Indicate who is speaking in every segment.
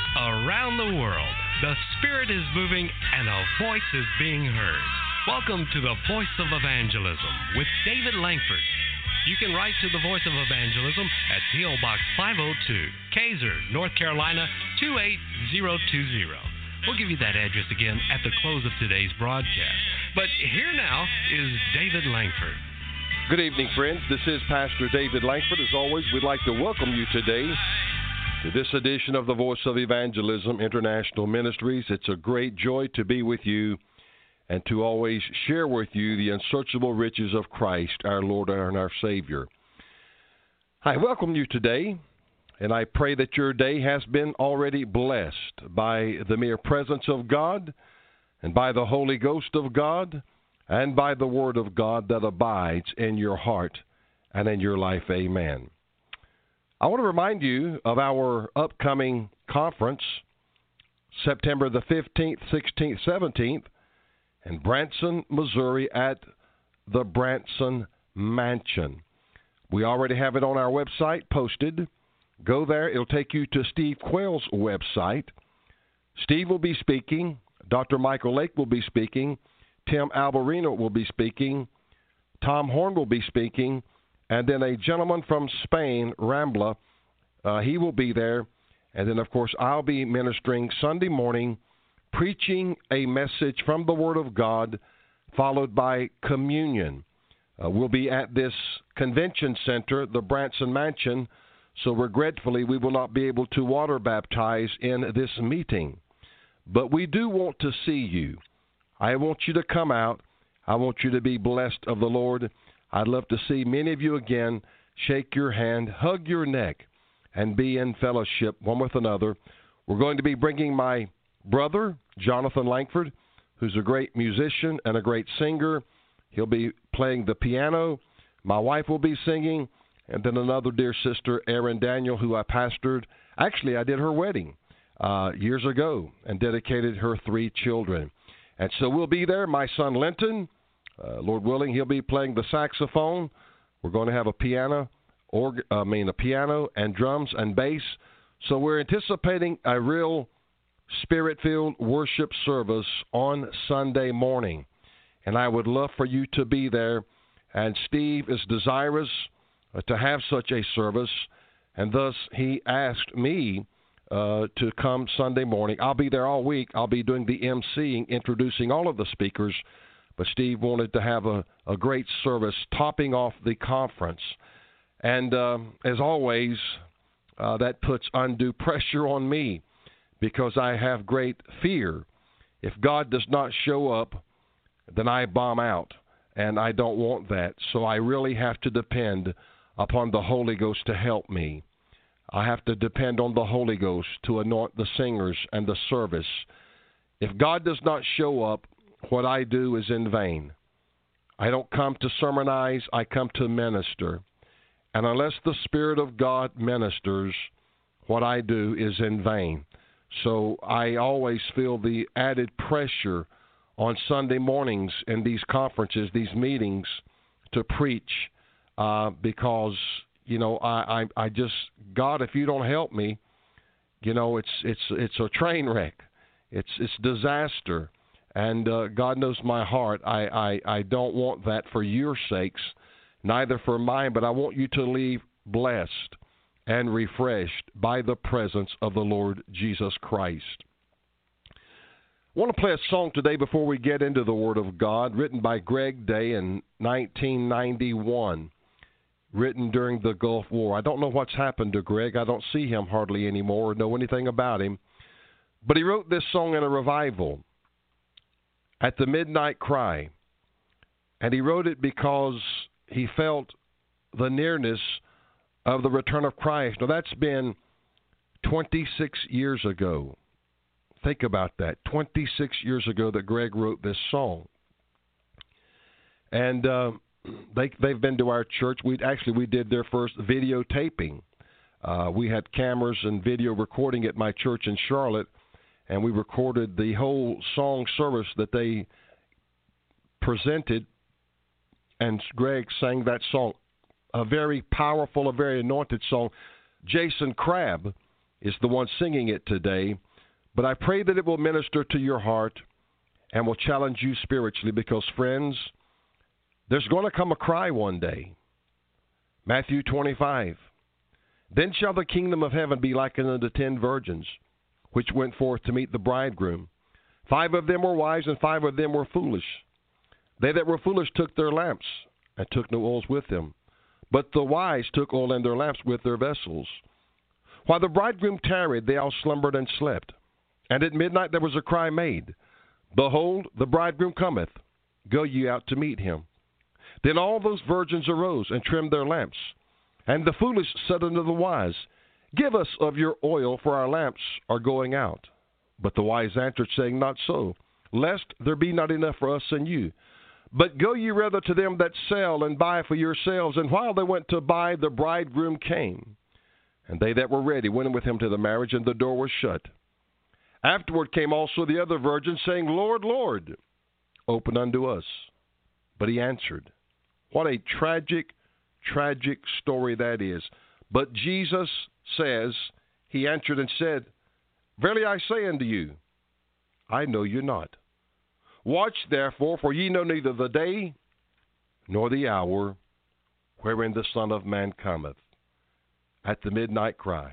Speaker 1: Around the world, the Spirit is moving and a voice is being heard. Welcome to the Voice of Evangelism with David Langford. You can write to the Voice of Evangelism at P.O. Box 502, Kaiser, North Carolina 28020. We'll give you that address again at the close of today's broadcast. But here now is David Langford.
Speaker 2: Good evening, friends. This is Pastor David Langford. As always, we'd like to welcome you today to this edition of the Voice of Evangelism International Ministries. It's a great joy to be with you and to always share with you the unsearchable riches of Christ, our Lord and our Savior. I welcome you today, and I pray that your day has been already blessed by the mere presence of God and by the Holy Ghost of God and by the Word of God that abides in your heart and in your life. Amen. I want to remind you of our upcoming conference, September the 15th, 16th, 17th, in Branson, Missouri at the Branson Mansion. We already have it on our website posted. Go there. It'll take you to Steve Quayle's website. Steve will be speaking. Dr. Michael Lake will be speaking. Tim Alberino will be speaking. Tom Horn will be speaking. And then a gentleman from Spain, Rambla, he will be there. And then, of course, I'll be ministering Sunday morning, preaching a message from the Word of God, followed by communion. We'll be at this convention center, the Branson Mansion, so regretfully we will not be able to water baptize in this meeting. But we do want to see you. I want you to come out. I want you to be blessed of the Lord. I'd love to see many of you again, shake your hand, hug your neck, and be in fellowship one with another. We're going to be bringing my brother, Jonathan Langford, who's a great musician and a great singer. He'll be playing the piano. My wife will be singing, and then another dear sister, Erin Daniel, who I pastored. Actually, I did her wedding years ago and dedicated her 3 children. And so we'll be there. My son, Linton, Lord willing, he'll be playing the saxophone. We're going to have a piano and drums and bass. So we're anticipating a real Spirit-filled worship service on Sunday morning. And I would love for you to be there. And Steve is desirous to have such a service. And thus he asked me to come Sunday morning. I'll be there all week. I'll be doing the emceeing, introducing all of the speakers. But Steve wanted to have a great service topping off the conference. And as always, that puts undue pressure on me because I have great fear. If God does not show up, then I bomb out, and I don't want that. So I really have to depend upon the Holy Ghost to help me. I have to depend on the Holy Ghost to anoint the singers and the service. If God does not show up, what I do is in vain. I don't come to sermonize, I come to minister. And unless the Spirit of God ministers, what I do is in vain. So I always feel the added pressure on Sunday mornings in these conferences, these meetings, to preach because, you know, I just, God, if you don't help me, you know, it's a train wreck. It's disaster. And God knows my heart. I don't want that for your sakes, neither for mine, but I want you to leave blessed and refreshed by the presence of the Lord Jesus Christ. I want to play a song today before we get into the Word of God, written by Greg Day in 1991, written during the Gulf War. I don't know what's happened to Greg. I don't see him hardly anymore or know anything about him. But he wrote this song in a revival at the midnight cry. And he wrote it because he felt the nearness of the return of Christ. Now, that's been 26 years ago. Think about that. 26 years ago that Greg wrote this song. And they've been to our church. We did their first videotaping. We had cameras and video recording at my church in Charlotte, and we recorded the whole song service that they presented, and Greg sang that song, a very powerful, a very anointed song. Jason Crabb is the one singing it today, but I pray that it will minister to your heart and will challenge you spiritually because, friends, there's going to come a cry one day. Matthew 25. Then shall the kingdom of heaven be likened unto 10 virgins, which went forth to meet the bridegroom. 5 of them were wise, and 5 of them were foolish. They that were foolish took their lamps, and took no oils with them. But the wise took oil in their lamps with their vessels. While the bridegroom tarried, they all slumbered and slept. And at midnight there was a cry made, Behold, the bridegroom cometh. Go ye out to meet him. Then all those virgins arose and trimmed their lamps. And the foolish said unto the wise, Give us of your oil, for our lamps are going out. But the wise answered, saying, Not so, lest there be not enough for us and you. But go ye rather to them that sell, and buy for yourselves. And while they went to buy, the bridegroom came. And they that were ready went with him to the marriage, and the door was shut. Afterward came also the other virgins, saying, Lord, Lord, open unto us. But he answered. What a tragic, tragic story that is. But Jesus says, he answered and said, Verily I say unto you, I know you not. Watch therefore, for ye know neither the day nor the hour wherein the Son of Man cometh. At the midnight cry.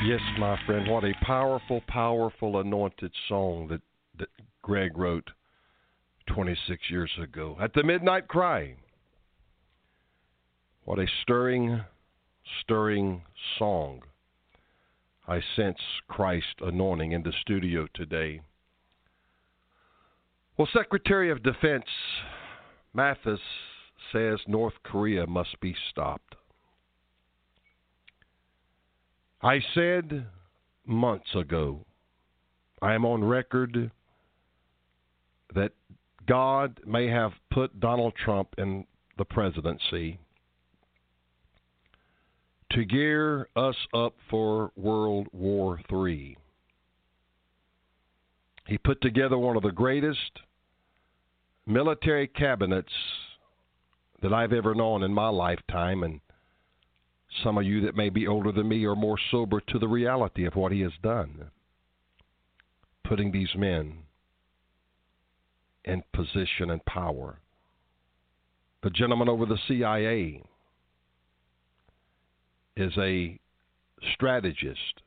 Speaker 2: Yes, my friend, what a powerful, powerful anointed song that Greg wrote 26 years ago. At the Midnight Cry. What a stirring, stirring song. I sense Christ anointing in the studio today. Well, Secretary of Defense Mathis says North Korea must be stopped. I said months ago, I am on record that God may have put Donald Trump in the presidency to gear us up for World War III. He put together one of the greatest military cabinets that I've ever known in my lifetime, and some of you that may be older than me are more sober to the reality of what he has done, putting these men in position and power. The gentleman over the CIA is a strategist.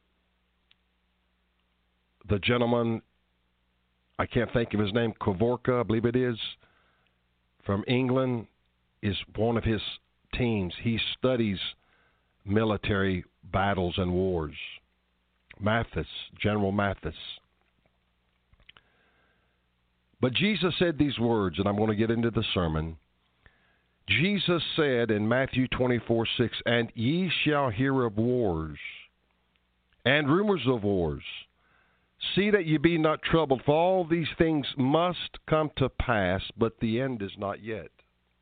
Speaker 2: The gentleman, I can't think of his name, Kavorka, I believe it is, from England, is one of his teams. He studies military battles and wars. Mathis, General Mathis. But Jesus said these words, and I'm going to get into the sermon. Jesus said in Matthew 24:6, "And ye shall hear of wars, and rumors of wars. See that ye be not troubled, for all these things must come to pass, but the end is not yet."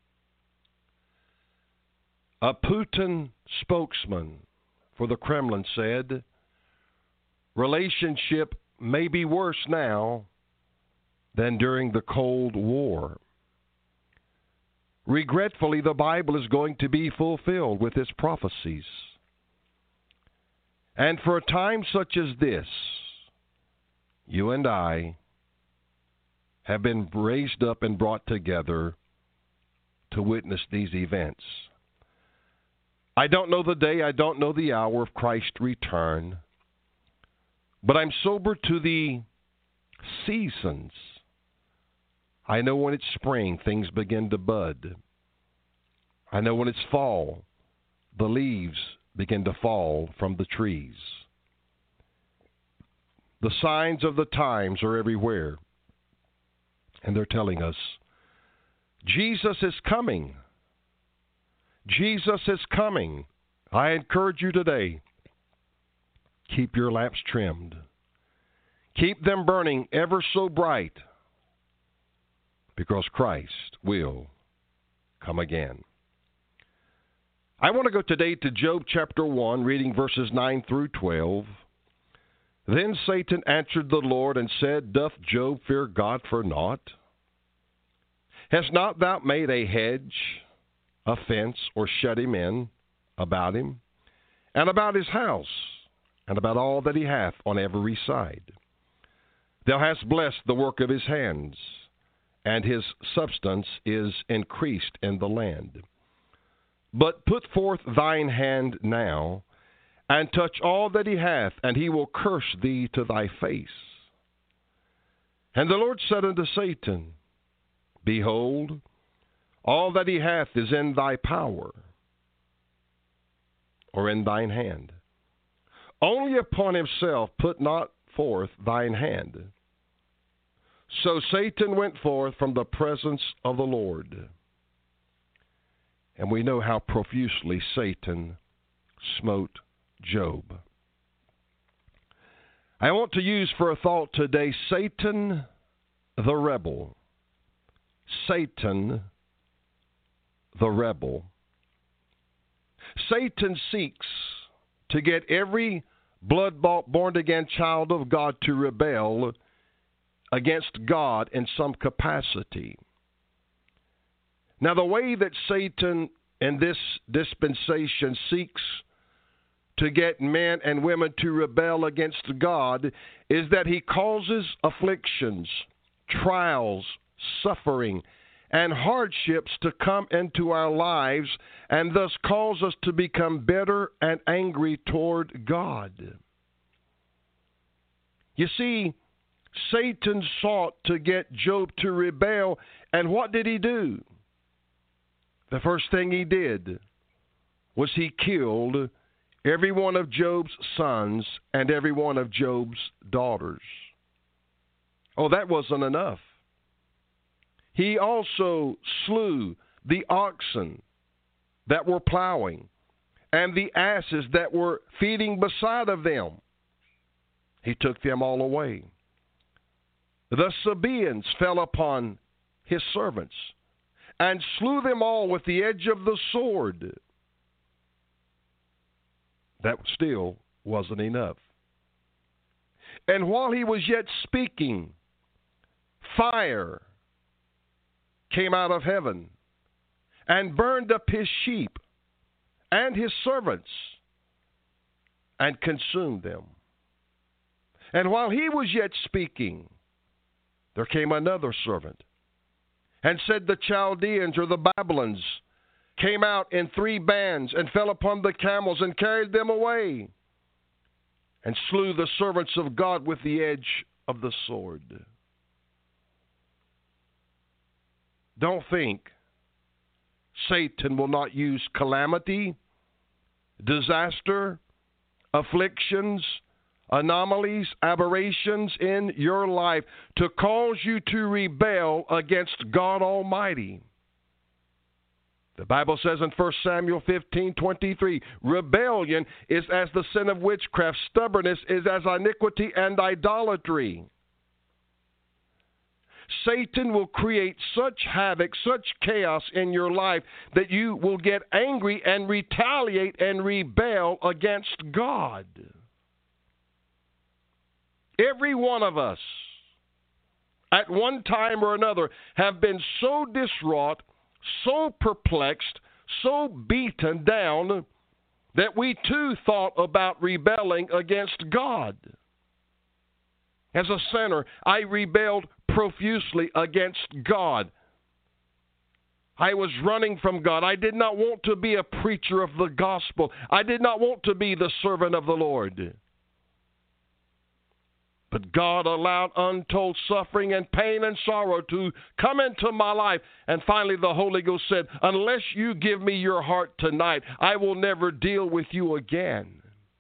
Speaker 2: A Putin spokesman for the Kremlin said, relationship may be worse now than during the Cold War. Regretfully, the Bible is going to be fulfilled with its prophecies. And for a time such as this, you and I have been raised up and brought together to witness these events. I don't know the day, I don't know the hour of Christ's return, but I'm sober to the seasons. I know when it's spring, things begin to bud. I know when it's fall, the leaves begin to fall from the trees. The signs of the times are everywhere, and they're telling us, Jesus is coming. Jesus is coming. I encourage you today, keep your lamps trimmed. Keep them burning ever so bright, because Christ will come again. I want to go today to Job chapter 1, reading verses 9 through 12. Then Satan answered the Lord and said, Doth Job fear God for naught? Hast not thou made a hedge, a fence, or shut him in about him, and about his house, and about all that he hath on every side? Thou hast blessed the work of his hands, and his substance is increased in the land. But put forth thine hand now, and touch all that he hath, and he will curse thee to thy face. And the Lord said unto Satan, Behold, all that he hath is in thy power, or in thine hand. Only upon himself put not forth thine hand. So Satan went forth from the presence of the Lord. And we know how profusely Satan smote Job. I want to use for a thought today, Satan the rebel. Satan the rebel. Satan seeks to get every blood-bought, born-again child of God to rebel against God in some capacity. Now, the way that Satan in this dispensation seeks to get men and women to rebel against God is that he causes afflictions, trials, suffering, and hardships to come into our lives and thus cause us to become bitter and angry toward God. You see, Satan sought to get Job to rebel, and what did he do? The first thing he did was he killed every one of Job's sons and every one of Job's daughters. Oh, that wasn't enough. He also slew the oxen that were plowing and the asses that were feeding beside of them. He took them all away. The Sabaeans fell upon his servants and slew them all with the edge of the sword. That still wasn't enough. And while he was yet speaking, fire came out of heaven and burned up his sheep and his servants and consumed them. And while he was yet speaking, there came another servant and said, the Chaldeans or the Babylons came out in 3 bands and fell upon the camels and carried them away and slew the servants of God with the edge of the sword. Don't think Satan will not use calamity, disaster, afflictions, anomalies, aberrations in your life to cause you to rebel against God Almighty. The Bible says in 1 Samuel 15:23, rebellion is as the sin of witchcraft, stubbornness is as iniquity and idolatry. Satan will create such havoc, such chaos in your life that you will get angry and retaliate and rebel against God. Every one of us, at one time or another, have been so distraught, so perplexed, so beaten down that we too thought about rebelling against God. As a sinner, I rebelled profusely against God. I was running from God. I did not want to be a preacher of the gospel. I did not want to be the servant of the Lord. But God allowed untold suffering and pain and sorrow to come into my life. And finally the Holy Ghost said, unless you give me your heart tonight, I will never deal with you again.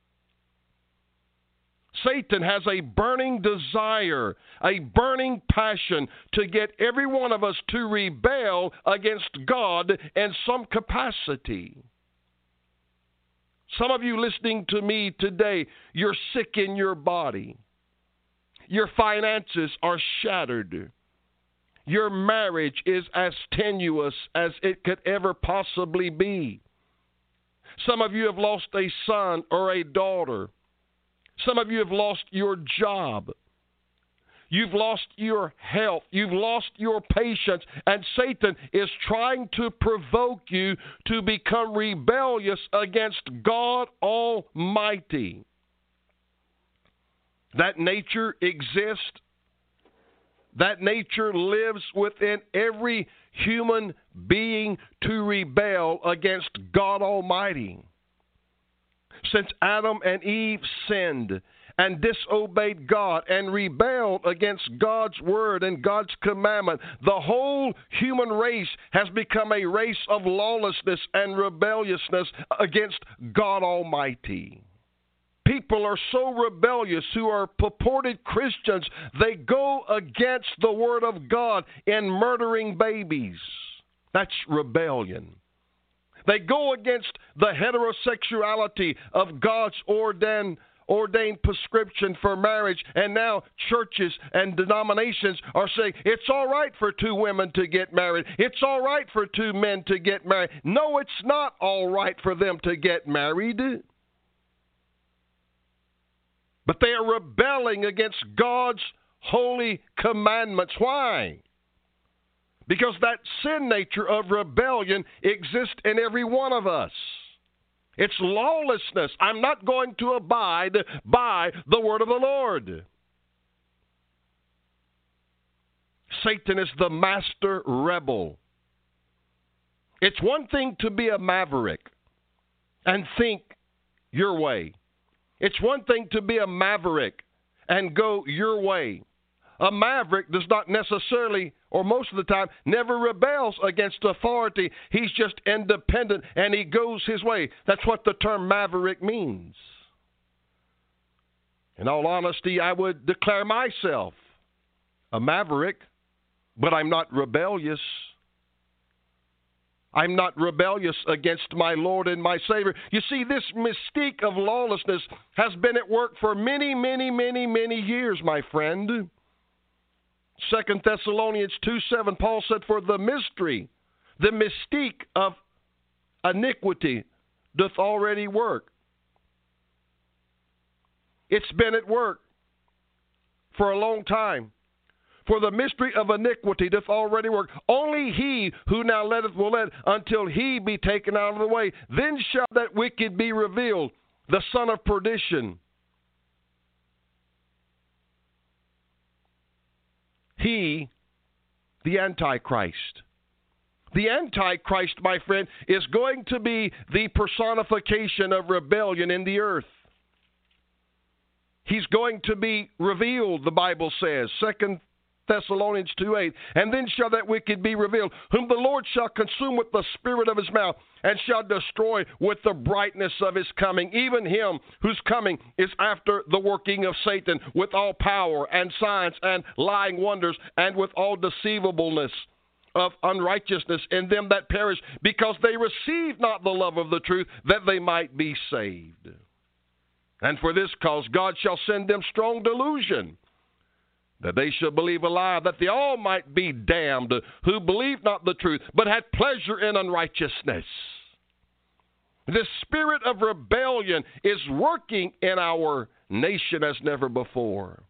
Speaker 2: Satan has a burning desire, a burning passion to get every one of us to rebel against God in some capacity. Some of you listening to me today, you're sick in your body. Your finances are shattered. Your marriage is as tenuous as it could ever possibly be. Some of you have lost a son or a daughter. Some of you have lost your job. You've lost your health. You've lost your patience. And Satan is trying to provoke you to become rebellious against God Almighty. That nature exists. That nature lives within every human being to rebel against God Almighty. Since Adam and Eve sinned and disobeyed God and rebelled against God's word and God's commandment, the whole human race has become a race of lawlessness and rebelliousness against God Almighty. People are so rebellious who are purported Christians, they go against the Word of God in murdering babies. That's rebellion. They go against the heterosexuality of God's ordained prescription for marriage, and now churches and denominations are saying it's all right for 2 women to get married. It's all right for 2 men to get married. No, it's not all right for them to get married. But they are rebelling against God's holy commandments. Why? Because that sin nature of rebellion exists in every one of us. It's lawlessness. I'm not going to abide by the word of the Lord. Satan is the master rebel. It's one thing to be a maverick and think your way. It's one thing to be a maverick and go your way. A maverick does not necessarily, or most of the time, never rebels against authority. He's just independent and he goes his way. That's what the term maverick means. In all honesty, I would declare myself a maverick, but I'm not rebellious. I'm not rebellious against my Lord and my Savior. You see, this mystique of lawlessness has been at work for many, many, many, many years, my friend. 2 Thessalonians 2:7, Paul said, for the mystery, the mystique of iniquity doth already work. It's been at work for a long time. For the mystery of iniquity doth already work. Only he who now letteth will let until he be taken out of the way. Then shall that wicked be revealed, the son of perdition. He, the Antichrist. The Antichrist, my friend, is going to be the personification of rebellion in the earth. He's going to be revealed, the Bible says, 2 Thessalonians 2:8. And then shall that wicked be revealed, whom the Lord shall consume with the spirit of his mouth, and shall destroy with the brightness of his coming. Even him whose coming is after the working of Satan, with all power and signs and lying wonders, and with all deceivableness of unrighteousness in them that perish, because they receive not the love of the truth, that they might be saved. And for this cause God shall send them strong delusion, that they shall believe a lie, that they all might be damned, who believed not the truth, but had pleasure in unrighteousness. The spirit of rebellion is working in our nation as never before.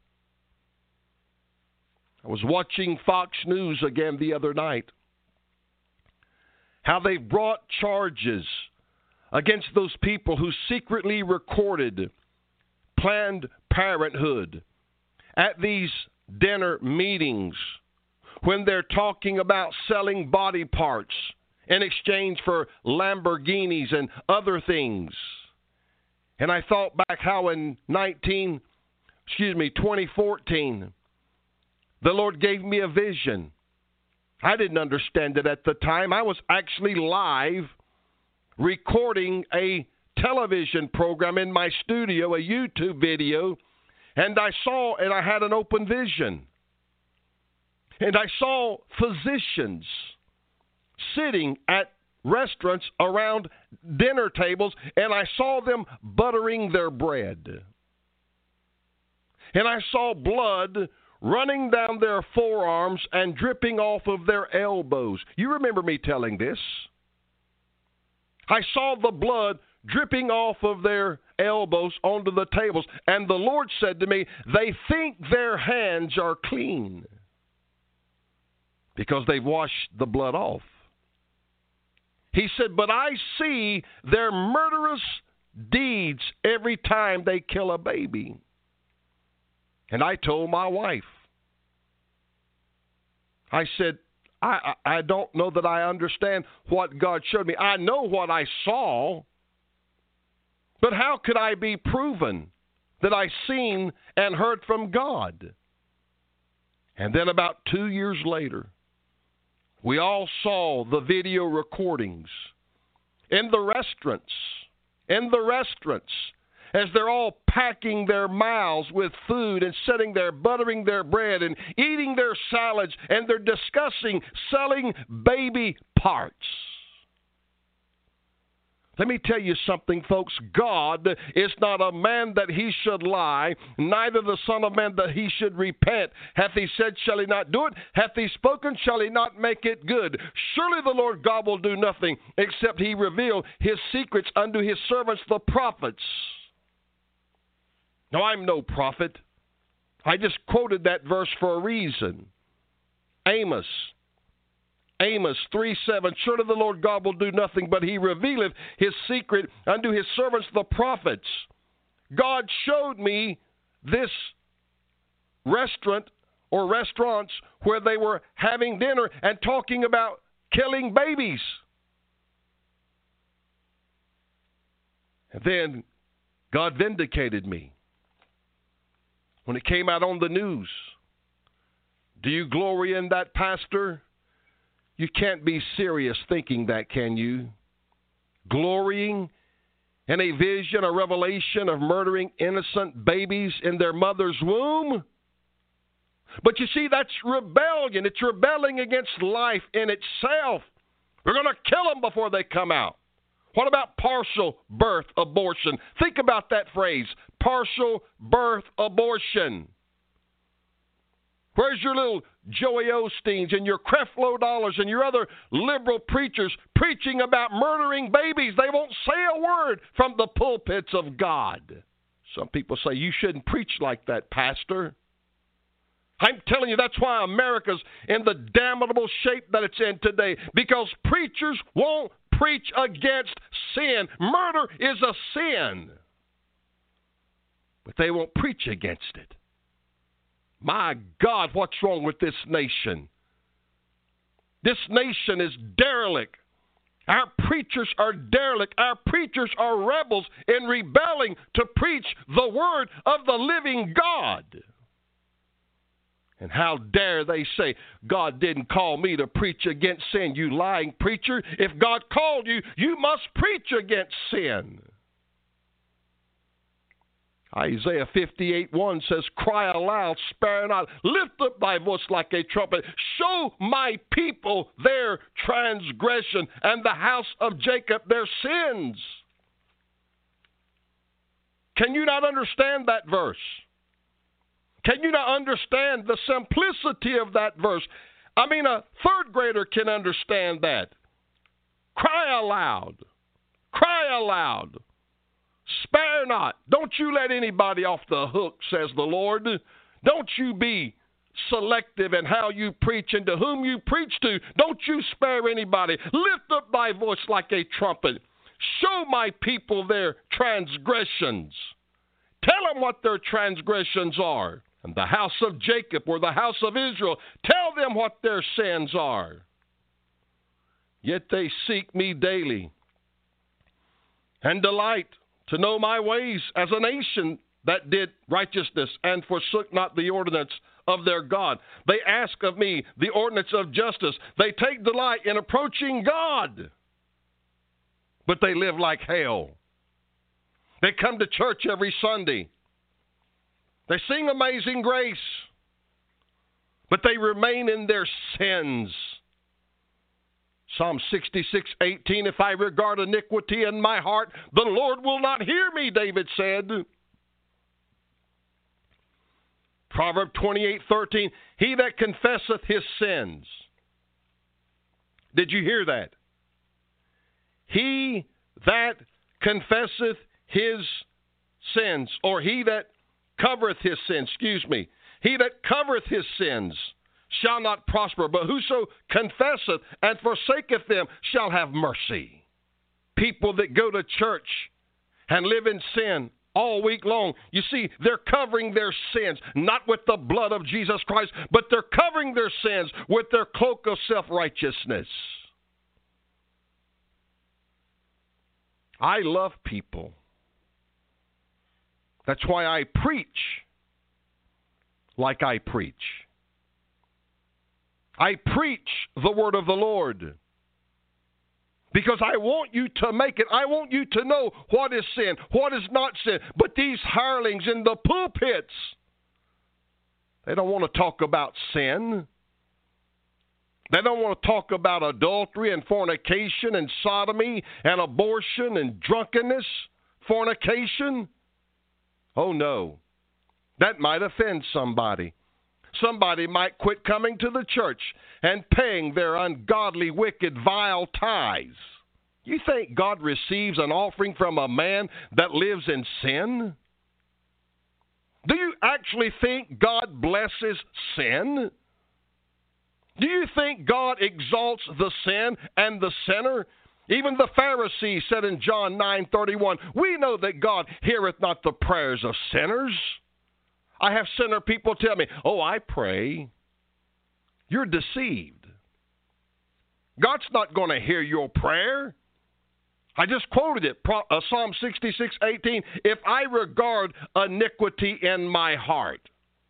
Speaker 2: I was watching Fox News again the other night. How they brought charges against those people who secretly recorded Planned Parenthood at these dinner meetings when they're talking about selling body parts in exchange for Lamborghinis and other things. And I thought back how in 2014, the Lord gave me a vision. I didn't understand it at the time. I was actually live recording a television program in my studio, a YouTube video, and I had an open vision. And I saw physicians sitting at restaurants around dinner tables, and I saw them buttering their bread. And I saw blood running down their forearms and dripping off of their elbows. You remember me telling this. I saw the blood dripping off of their elbows onto the tables. And the Lord said to me, they think their hands are clean because they've washed the blood off. He said, but I see their murderous deeds every time they kill a baby. And I told my wife, I said, I don't know that I understand what God showed me. I know what I saw, but how could I be proven that I seen and heard from God? And then about 2 years later, we all saw the video recordings in the restaurants, as they're all packing their mouths with food and sitting there buttering their bread and eating their salads, and they're discussing selling baby parts. Let me tell you something, folks. God is not a man that he should lie, neither the Son of Man that he should repent. Hath he said, shall he not do it? Hath he spoken, shall he not make it good? Surely the Lord God will do nothing, except he reveal his secrets unto his servants, the prophets. Now, I'm no prophet. I just quoted that verse for a reason. Amos 3:7, surely the Lord God will do nothing, but he revealeth his secret unto his servants the prophets. God showed me this restaurant or restaurants where they were having dinner and talking about killing babies. And then God vindicated me when it came out on the news. Do you glory in that, Pastor? You can't be serious thinking that, can you? Glorying in a vision, a revelation of murdering innocent babies in their mother's womb? But you see, that's rebellion. It's rebelling against life in itself. We're going to kill them before they come out. What about partial birth abortion? Think about that phrase, partial birth abortion. Where's your little Joey Osteens and your Creflo Dollars and your other liberal preachers preaching about murdering babies? They won't say a word from the pulpits of God. Some people say, you shouldn't preach like that, Pastor. I'm telling you, that's why America's in the damnable shape that it's in today, because preachers won't preach against sin. Murder is a sin, but they won't preach against it. My God, what's wrong with this nation? This nation is derelict. Our preachers are derelict. Our preachers are rebels in rebelling to preach the word of the living God. And how dare they say, God didn't call me to preach against sin, you lying preacher. If God called you, you must preach against sin. Isaiah 58:1 says, cry aloud, spare not, lift up thy voice like a trumpet. Show my people their transgression and the house of Jacob their sins. Can you not understand that verse? Can you not understand the simplicity of that verse? I mean, a third grader can understand that. Cry aloud. Cry aloud. Spare not. Don't you let anybody off the hook, says the Lord. Don't you be selective in how you preach and to whom you preach to. Don't you spare anybody. Lift up thy voice like a trumpet. Show my people their transgressions. Tell them what their transgressions are. And the house of Jacob or the house of Israel, tell them what their sins are. Yet they seek me daily and delight to know my ways as a nation that did righteousness and forsook not the ordinance of their God. They ask of me the ordinance of justice. They take delight in approaching God, but they live like hell. They come to church every Sunday. They sing Amazing Grace, but they remain in their sins. Psalm 66:18, if I regard iniquity in my heart, the Lord will not hear me, David said. Proverbs 28:13, he that confesseth his sins. Did you hear that? He that confesseth his sins, or he that covereth his sins, he that covereth his sins shall not prosper, but whoso confesseth and forsaketh them shall have mercy. People that go to church and live in sin all week long, you see, they're covering their sins, not with the blood of Jesus Christ, but they're covering their sins with their cloak of self-righteousness. I love people. That's why I preach like I preach. I preach the word of the Lord because I want you to make it. I want you to know what is sin, what is not sin. But these hirelings in the pulpits, they don't want to talk about sin. They don't want to talk about adultery and fornication and sodomy and abortion and drunkenness, fornication. Oh, no. That might offend somebody. Somebody might quit coming to the church and paying their ungodly, wicked, vile tithes. You think God receives an offering from a man that lives in sin? Do you actually think God blesses sin? Do you think God exalts the sin and the sinner? Even the Pharisees said in John 9:31, we know that God heareth not the prayers of sinners. I have sinner people tell me, oh, I pray. You're deceived. God's not going to hear your prayer. I just quoted it, Psalm 66:18. If I regard iniquity in my heart,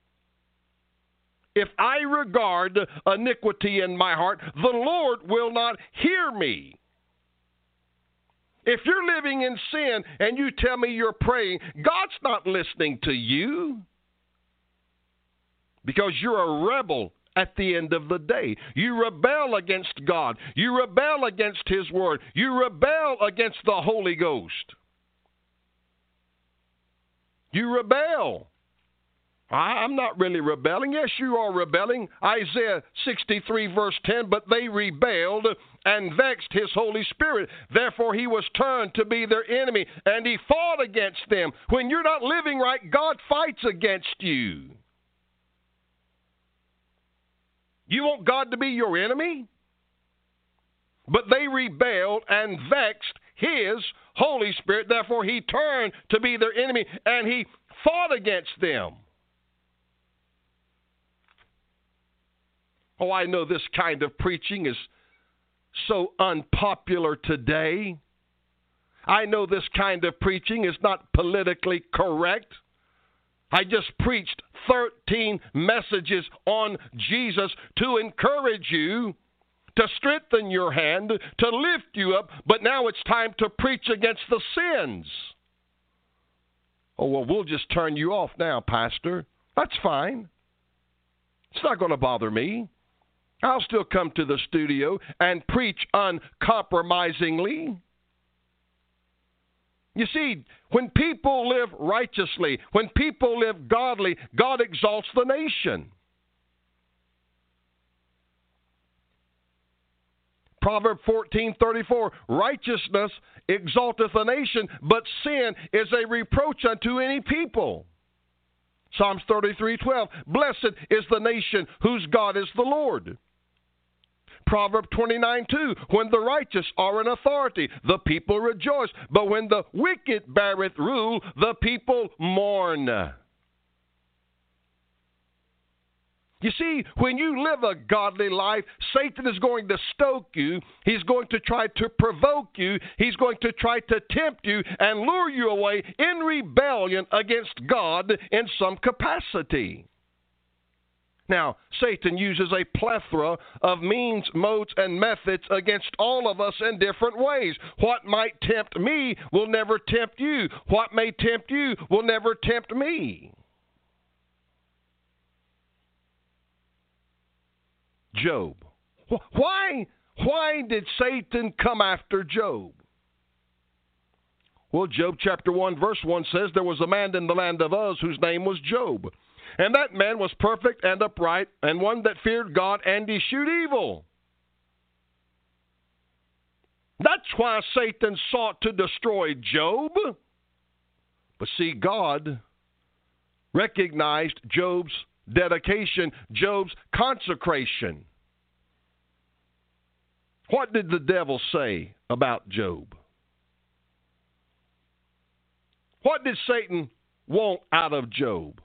Speaker 2: if I regard iniquity in my heart, the Lord will not hear me. If you're living in sin and you tell me you're praying, God's not listening to you because you're a rebel at the end of the day. You rebel against God. You rebel against His Word. You rebel against the Holy Ghost. You rebel. I'm not really rebelling. Yes, you are rebelling. Isaiah 63 verse 10, but they rebelled and vexed His Holy Spirit. Therefore He was turned to be their enemy, and He fought against them. When you're not living right, God fights against you. You want God to be your enemy? But they rebelled and vexed His Holy Spirit. Therefore He turned to be their enemy, and He fought against them. Oh, I know this kind of preaching is so unpopular today. I know this kind of preaching is not politically correct. I just preached 13 messages on Jesus to encourage you, to strengthen your hand, to lift you up, but now it's time to preach against the sins. Oh, well, we'll just turn you off now, Pastor. That's fine. It's not going to bother me. I'll still come to the studio and preach uncompromisingly. You see, when people live righteously, when people live godly, God exalts the nation. Proverbs 14:34, righteousness exalteth a nation, but sin is a reproach unto any people. Psalms 33:12, blessed is the nation whose God is the Lord. Proverbs 29:2, when the righteous are in authority, the people rejoice. But when the wicked beareth rule, the people mourn. You see, when you live a godly life, Satan is going to stoke you. He's going to try to provoke you. He's going to try to tempt you and lure you away in rebellion against God in some capacity. Now, Satan uses a plethora of means, modes, and methods against all of us in different ways. What might tempt me will never tempt you. What may tempt you will never tempt me. Job. Why did Satan come after Job? Well, Job chapter 1 verse 1 says, there was a man in the land of Uz whose name was Job. And that man was perfect and upright, and one that feared God and eschewed evil. That's why Satan sought to destroy Job. But see, God recognized Job's dedication, Job's consecration. What did the devil say about Job? What did Satan want out of Job?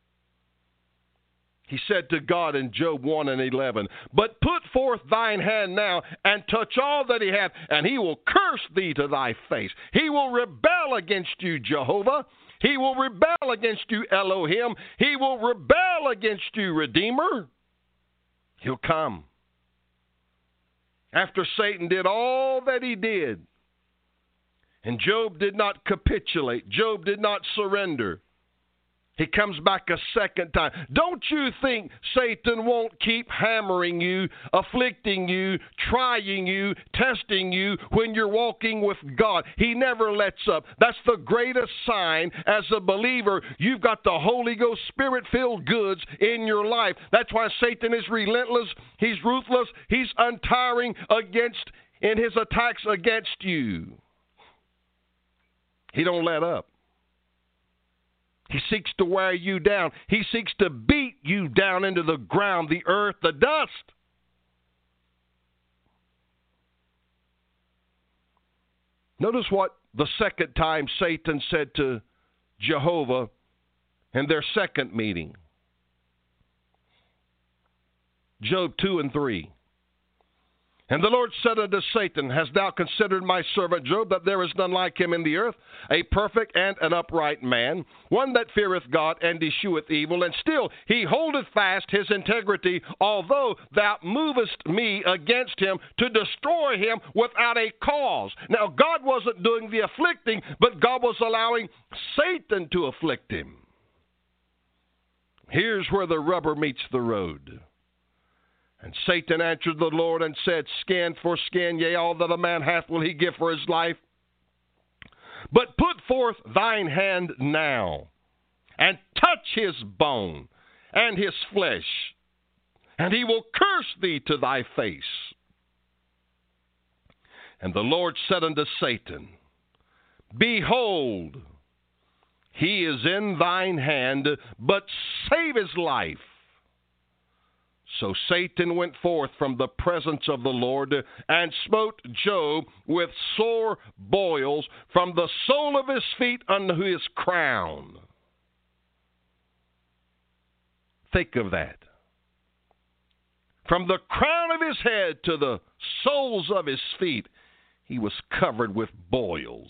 Speaker 2: He said to God in Job 1:11, but put forth thine hand now, and touch all that he hath, and he will curse thee to thy face. He will rebel against you, Jehovah. He will rebel against you, Elohim. He will rebel against you, Redeemer. He'll come. After Satan did all that he did, and Job did not capitulate, Job did not surrender, he comes back a second time. Don't you think Satan won't keep hammering you, afflicting you, trying you, testing you when you're walking with God? He never lets up. That's the greatest sign as a believer. You've got the Holy Ghost Spirit-filled goods in your life. That's why Satan is relentless. He's ruthless. He's untiring in his attacks against you. He don't let up. He seeks to wear you down. He seeks to beat you down into the ground, the earth, the dust. Notice what the second time Satan said to Jehovah in their second meeting. Job 2 and 3. And the Lord said unto Satan, Hast thou considered my servant Job, that there is none like him in the earth, a perfect and an upright man, one that feareth God and escheweth evil, and still he holdeth fast his integrity, although thou movest me against him to destroy him without a cause. Now, God wasn't doing the afflicting, but God was allowing Satan to afflict him. Here's where the rubber meets the road. And Satan answered the Lord and said, Skin for skin, yea, all that a man hath will he give for his life. But put forth thine hand now, and touch his bone and his flesh, and he will curse thee to thy face. And the Lord said unto Satan, Behold, he is in thine hand, but save his life. So Satan went forth from the presence of the Lord and smote Job with sore boils from the sole of his feet unto his crown. Think of that. From the crown of his head to the soles of his feet, he was covered with boils.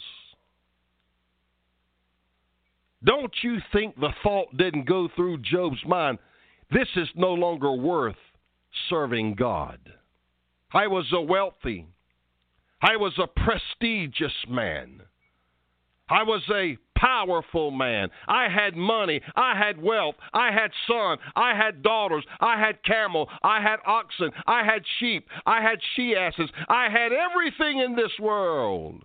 Speaker 2: Don't you think the thought didn't go through Job's mind, this is no longer worth serving God? I was a wealthy, I was a prestigious man. I was a powerful man. I had money. I had wealth. I had son. I had daughters. I had camel. I had oxen. I had sheep. I had she-asses. I had everything in this world.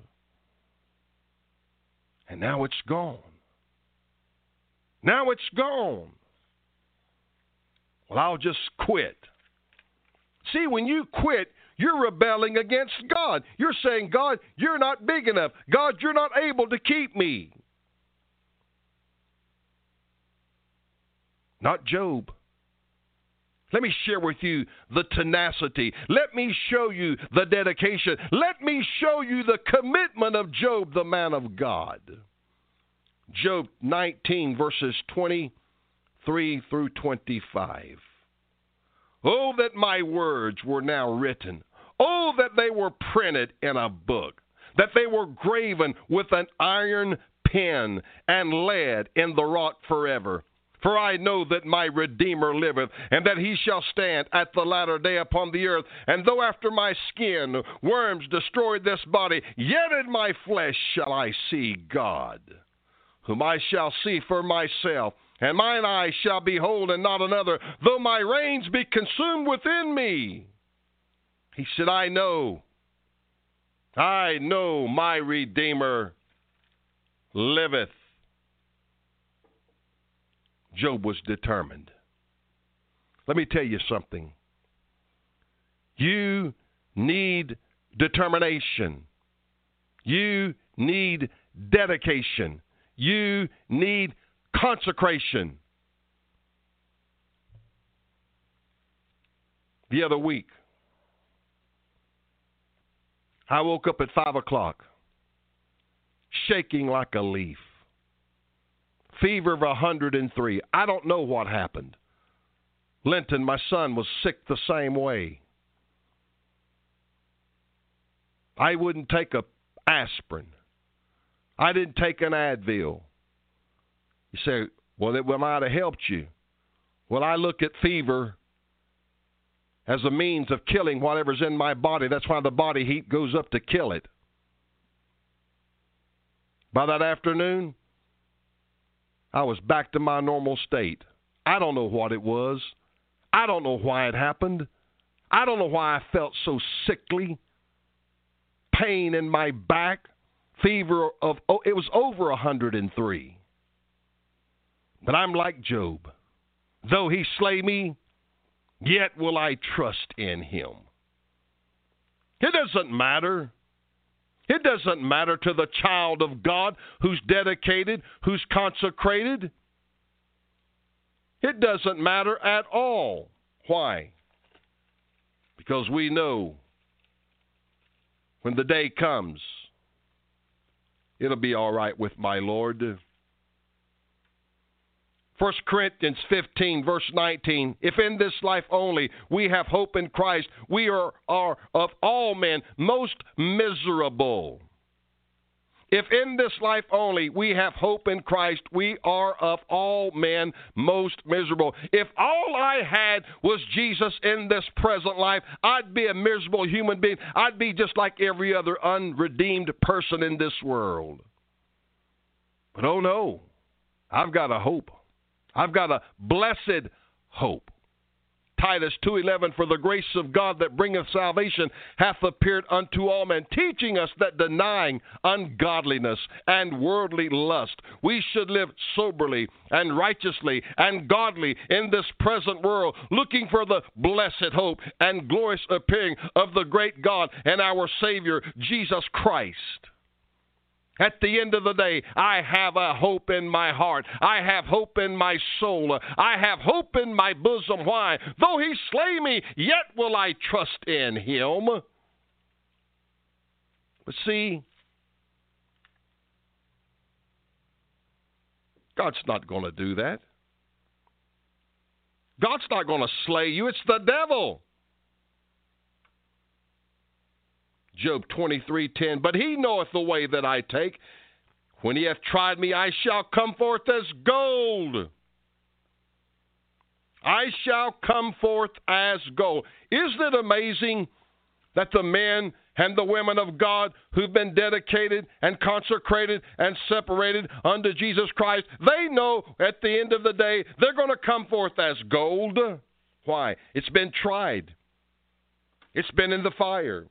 Speaker 2: And now it's gone. Now it's gone. Well, I'll just quit. See, when you quit, you're rebelling against God. You're saying, God, you're not big enough. God, you're not able to keep me. Not Job. Let me share with you the tenacity. Let me show you the dedication. Let me show you the commitment of Job, the man of God. Job 19, verses 23 through 25. Oh, that my words were now written. Oh, that they were printed in a book, that they were graven with an iron pen and lead in the rock forever. For I know that my Redeemer liveth, and that he shall stand at the latter day upon the earth. And though after my skin worms destroyed this body, yet in my flesh shall I see God, whom I shall see for myself, and mine eyes shall behold and not another, though my reins be consumed within me. He said, I know my Redeemer liveth. Job was determined. Let me tell you something. You need determination. You need dedication. You need consecration. The other week, I woke up at 5 o'clock, shaking like a leaf. Fever of 103. I don't know what happened. Linton, my son, was sick the same way. I wouldn't take an aspirin. I didn't take an Advil. You say, well, that might have helped you. Well, I look at fever as a means of killing whatever's in my body. That's why the body heat goes up to kill it. By that afternoon, I was back to my normal state. I don't know what it was. I don't know why it happened. I don't know why I felt so sickly. Pain in my back. Fever of, it was over 103. But I'm like Job. Though he slay me, yet will I trust in him. It doesn't matter. It doesn't matter to the child of God who's dedicated, who's consecrated. It doesn't matter at all. Why? Because we know when the day comes, it'll be all right with my Lord. 1 Corinthians 15, verse 19, if in this life only we have hope in Christ, we are of all men most miserable. If in this life only we have hope in Christ, we are of all men most miserable. If all I had was Jesus in this present life, I'd be a miserable human being. I'd be just like every other unredeemed person in this world. But oh no, I've got a hope. I've got a blessed hope. Titus 2:11, for the grace of God that bringeth salvation hath appeared unto all men, teaching us that denying ungodliness and worldly lust, we should live soberly and righteously and godly in this present world, looking for the blessed hope and glorious appearing of the great God and our Savior, Jesus Christ. At the end of the day, I have a hope in my heart. I have hope in my soul. I have hope in my bosom. Why? Though he slay me, yet will I trust in him. But see, God's not going to do that. God's not going to slay you. It's the devil. Job 23:10, but he knoweth the way that I take. When he hath tried me, I shall come forth as gold. I shall come forth as gold. Isn't it amazing that the men and the women of God who've been dedicated and consecrated and separated unto Jesus Christ, they know at the end of the day they're going to come forth as gold. Why? It's been tried. It's been in the fire.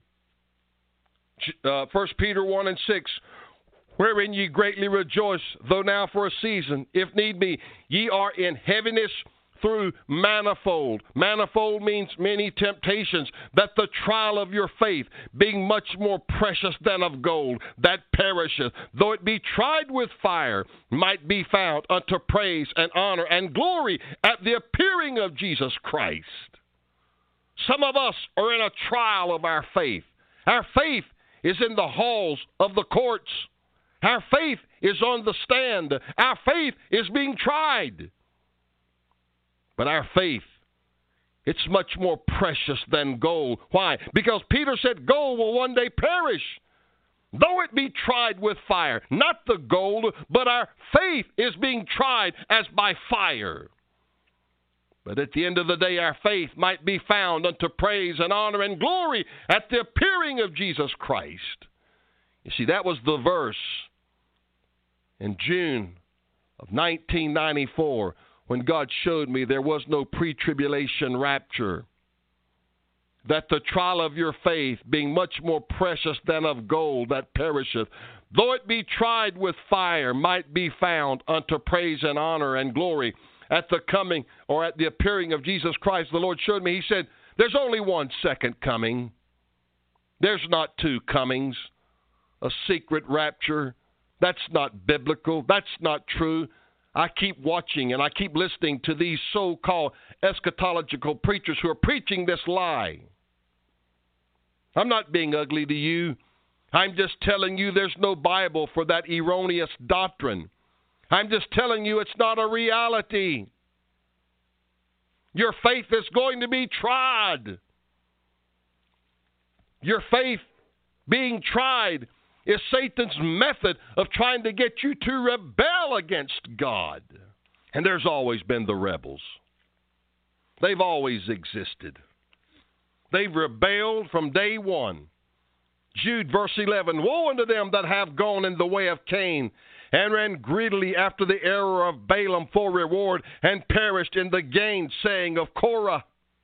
Speaker 2: 1 Peter 1:6, wherein ye greatly rejoice, though now for a season, if need be, ye are in heaviness through manifold. Manifold means many temptations, that the trial of your faith, being much more precious than of gold, that perisheth, though it be tried with fire, might be found unto praise and honor and glory at the appearing of Jesus Christ. Some of us are in a trial of our faith. Our faith is in the halls of the courts. Our faith is on the stand. Our faith is being tried. But our faith, it's much more precious than gold. Why? Because Peter said gold will one day perish, though it be tried with fire. Not the gold, but our faith is being tried as by fire. But at the end of the day, our faith might be found unto praise and honor and glory at the appearing of Jesus Christ. You see, that was the verse in June of 1994 when God showed me there was no pre-tribulation rapture. That the trial of your faith, being much more precious than of gold that perisheth, though it be tried with fire, might be found unto praise and honor and glory at the coming or at the appearing of Jesus Christ. The Lord showed me, he said, there's only one second coming. There's not two comings. A secret rapture. That's not biblical. That's not true. I keep watching and I keep listening to these so-called eschatological preachers who are preaching this lie. I'm not being ugly to you. I'm just telling you there's no Bible for that erroneous doctrine. I'm just telling you it's not a reality. Your faith is going to be tried. Your faith being tried is Satan's method of trying to get you to rebel against God. And there's always been the rebels. They've always existed. They've rebelled from day one. Jude verse 11, woe unto them that have gone in the way of Cain, and ran greedily after the error of Balaam for reward, and perished in the gainsaying of Korah.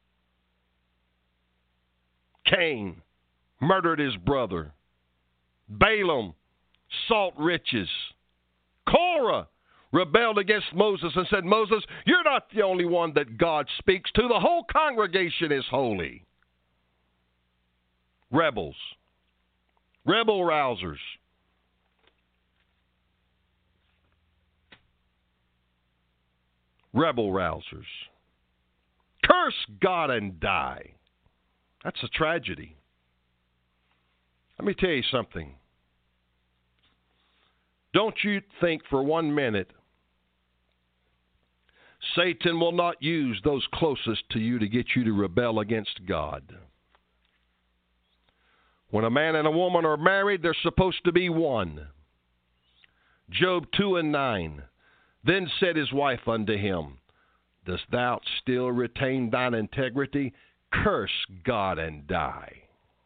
Speaker 2: Cain murdered his brother. Balaam sought riches. Korah rebelled against Moses and said, Moses, you're not the only one that God speaks to. The whole congregation is holy. Rebels. Rebel rousers. Rebel rousers. Curse God and die. That's a tragedy. Let me tell you something. Don't you think for 1 minute Satan will not use those closest to you to get you to rebel against God. When a man and a woman are married, they're supposed to be one. Job 2:9. Then said his wife unto him, Dost thou still retain thine integrity? Curse God and die.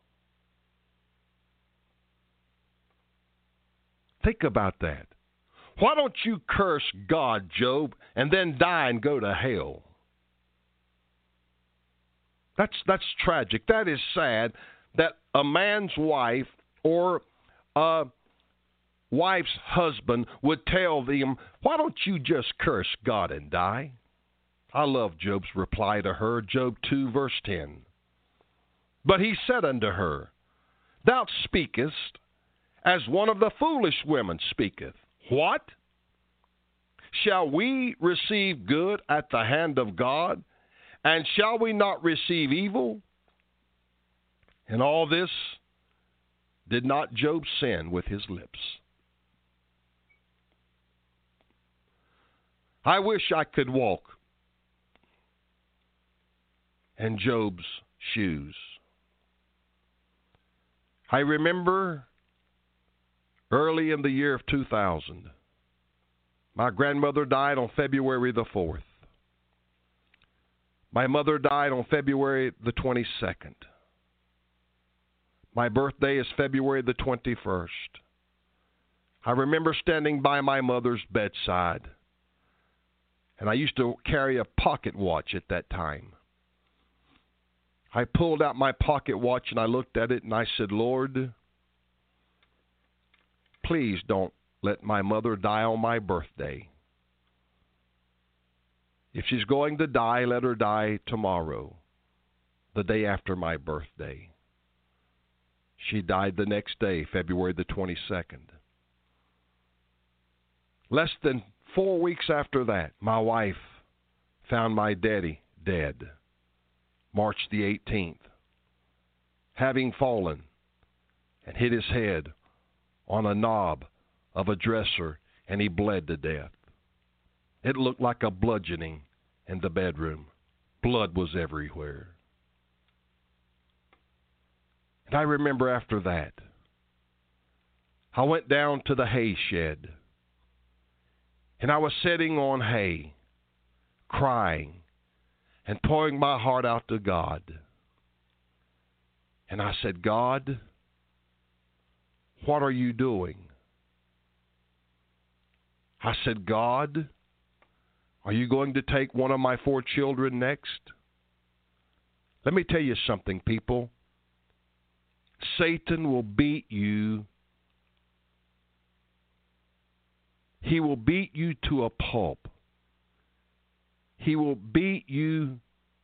Speaker 2: Think about that. Why don't you curse God, Job, and then die and go to hell? That's tragic. That is sad that a man's wife or a wife's husband would tell them, why don't you just curse God and die? I love Job's reply to her, Job 2, verse 10. But he said unto her, Thou speakest as one of the foolish women speaketh. What? Shall we receive good at the hand of God? And shall we not receive evil? In all this, did not Job sin with his lips? I wish I could walk in Job's shoes. I remember early in the year of 2000, my grandmother died on February the 4th. My mother died on February the 22nd. My birthday is February the 21st. I remember standing by my mother's bedside, and I used to carry a pocket watch at that time. I pulled out my pocket watch and I looked at it and I said, Lord, please don't let my mother die on my birthday. If she's going to die, let her die tomorrow, the day after my birthday. She died the next day, February the 22nd. Less than 4 weeks after that, my wife found my daddy dead, March the 18th, having fallen and hit his head on a knob of a dresser, and he bled to death. It looked like a bludgeoning in the bedroom. Blood was everywhere. And I remember after that, I went down to the hay shed, and I was sitting on hay, crying, and pouring my heart out to God. And I said, God, what are you doing? I said, God, are you going to take one of my 4 children next? Let me tell you something, people. Satan will beat you. He will beat you to a pulp. He will beat you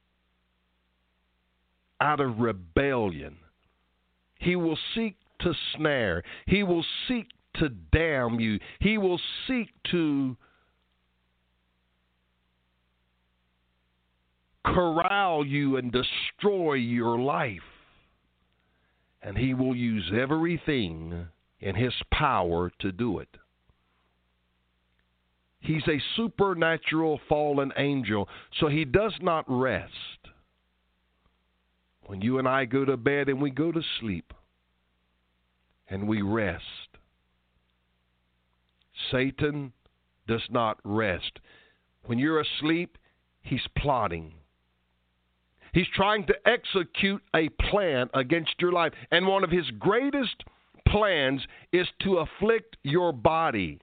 Speaker 2: out of rebellion. He will seek to snare. He will seek to damn you. He will seek to corral you and destroy your life. And he will use everything in his power to do it. He's a supernatural fallen angel, so he does not rest. When you and I go to bed and we go to sleep and we rest, Satan does not rest. When you're asleep, he's plotting. He's trying to execute a plan against your life. And one of his greatest plans is to afflict your body.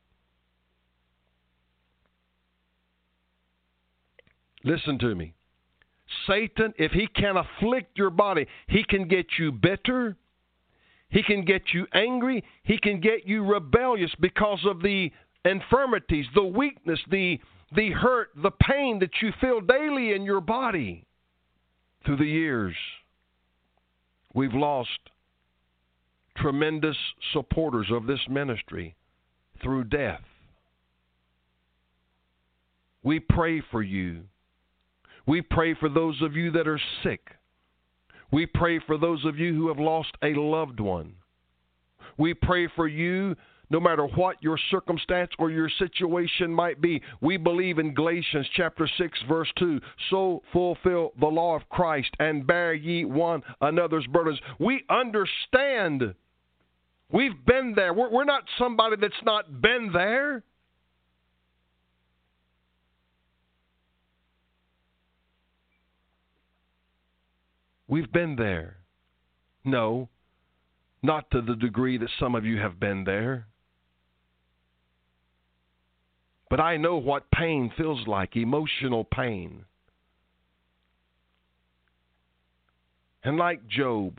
Speaker 2: Listen to me. Satan, if he can afflict your body, he can get you bitter. He can get you angry. He can get you rebellious because of the infirmities, the weakness, the hurt, the pain that you feel daily in your body. Through the years, we've lost tremendous supporters of this ministry through death. We pray for you. We pray for those of you that are sick. We pray for those of you who have lost a loved one. We pray for you no matter what your circumstance or your situation might be. We believe in Galatians chapter 6, verse 2, so fulfill the law of Christ and bear ye one another's burdens. We understand. We've been there. We're not somebody that's not been there. We've been there. No, not to the degree that some of you have been there. But I know what pain feels like, emotional pain. And like Job,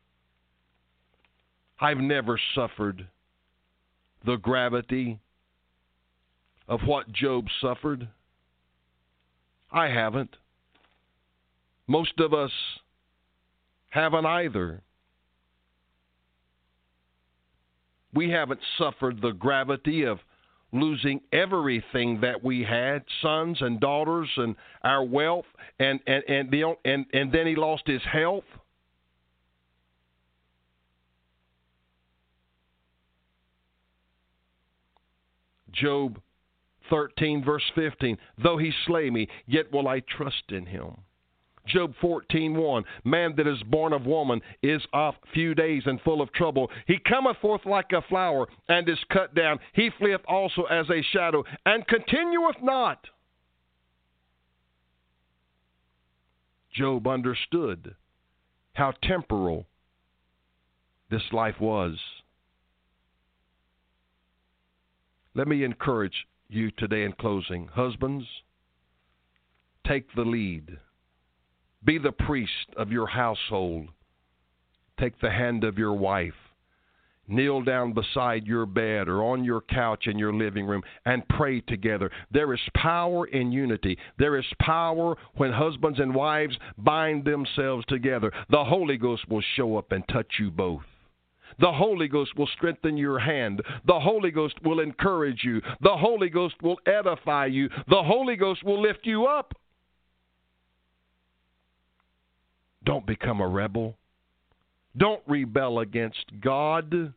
Speaker 2: I've never suffered the gravity of what Job suffered. I haven't. Most of us haven't either. We haven't suffered the gravity of losing everything that we had, sons and daughters and our wealth, and then he lost his health. Job 13, verse 15, though he slay me, yet will I trust in him. Job 14:1, man that is born of woman is of few days and full of trouble. He cometh forth like a flower and is cut down. He fleeth also as a shadow and continueth not. Job understood how temporal this life was. Let me encourage you today in closing. Husbands, take the lead. Be the priest of your household. Take the hand of your wife. Kneel down beside your bed or on your couch in your living room and pray together. There is power in unity. There is power when husbands and wives bind themselves together. The Holy Ghost will show up and touch you both. The Holy Ghost will strengthen your hand. The Holy Ghost will encourage you. The Holy Ghost will edify you. The Holy Ghost will lift you up. Don't become a rebel. Don't rebel against God.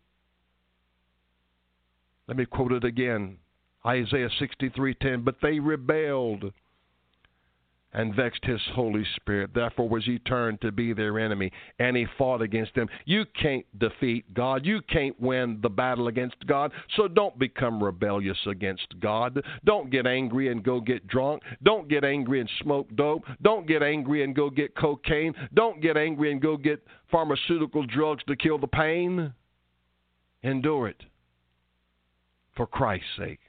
Speaker 2: Let me quote it again. Isaiah 63:10. But they rebelled and vexed his Holy Spirit. Therefore was he turned to be their enemy, and he fought against them. You can't defeat God. You can't win the battle against God, so don't become rebellious against God. Don't get angry and go get drunk. Don't get angry and smoke dope. Don't get angry and go get cocaine. Don't get angry and go get pharmaceutical drugs to kill the pain. Endure it for Christ's sake.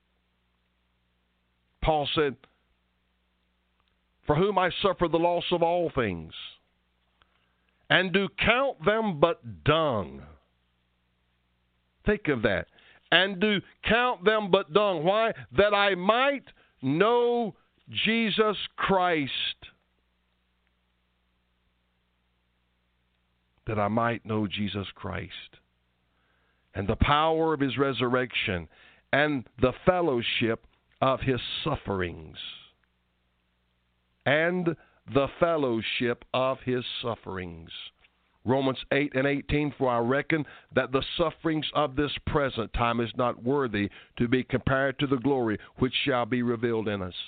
Speaker 2: Paul said, for whom I suffer the loss of all things, and do count them but dung. Think of that. And do count them but dung. Why? That I might know Jesus Christ. That I might know Jesus Christ. And the power of his resurrection, and the fellowship of his sufferings. And the fellowship of his sufferings. Romans 8:18, for I reckon that the sufferings of this present time is not worthy to be compared to the glory which shall be revealed in us.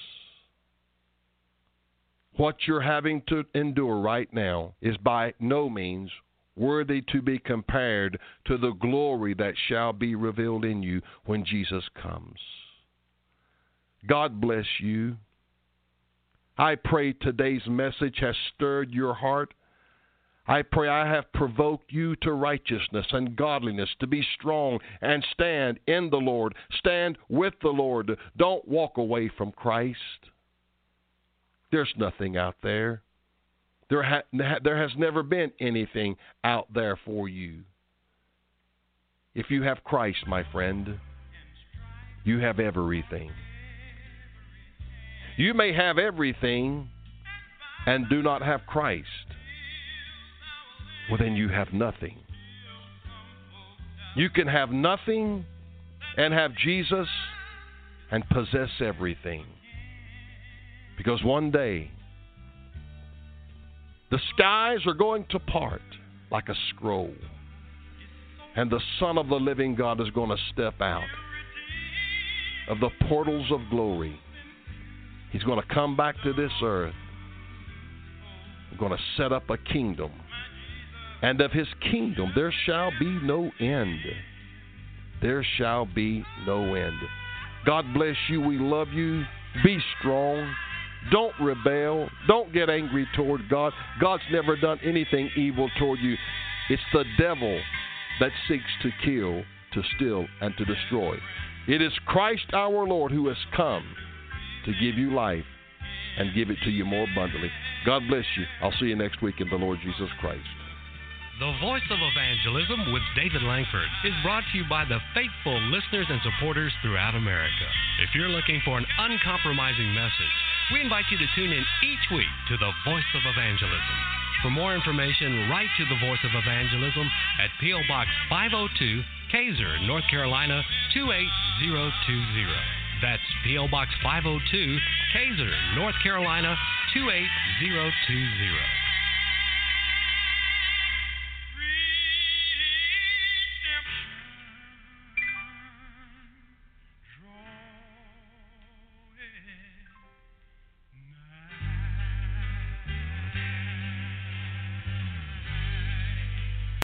Speaker 2: What you're having to endure right now is by no means worthy to be compared to the glory that shall be revealed in you when Jesus comes. God bless you. I pray today's message has stirred your heart. I pray I have provoked you to righteousness and godliness, to be strong and stand in the Lord. Stand with the Lord. Don't walk away from Christ. There's nothing out there. There has never been anything out there for you. If you have Christ, my friend, you have everything. You may have everything and do not have Christ. Well, then you have nothing. You can have nothing and have Jesus and possess everything. Because one day, the skies are going to part like a scroll. And the Son of the living God is going to step out of the portals of glory. He's going to come back to this earth. He's going to set up a kingdom. And of his kingdom there shall be no end. There shall be no end. God bless you. We love you. Be strong. Don't rebel. Don't get angry toward God. God's never done anything evil toward you. It's the devil that seeks to kill, to steal, and to destroy. It is Christ our Lord who has come to give you life and give it to you more abundantly. God bless you. I'll see you next week in the Lord Jesus Christ.
Speaker 1: The Voice of Evangelism with David Langford is brought to you by the faithful listeners and supporters throughout America. If you're looking for an uncompromising message, we invite you to tune in each week to the Voice of Evangelism. For more information, write to the Voice of Evangelism at P.O. Box 502, Kaiser, North Carolina 28020. That's P.O. Box 502, Kaiser, North Carolina 28020.